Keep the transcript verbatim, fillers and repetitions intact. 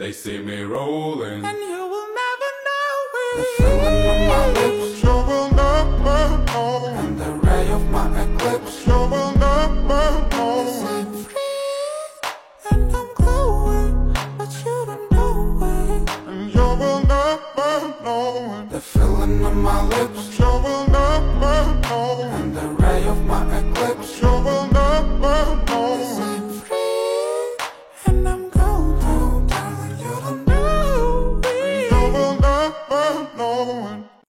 they see me rolling. And you will never know it. The feeling of my lips, you will never know. And the ray of my eclipse, you will never know. Yes, I'm free and I'm glowing, but you don't know it. And you will never know. The feeling of my lips,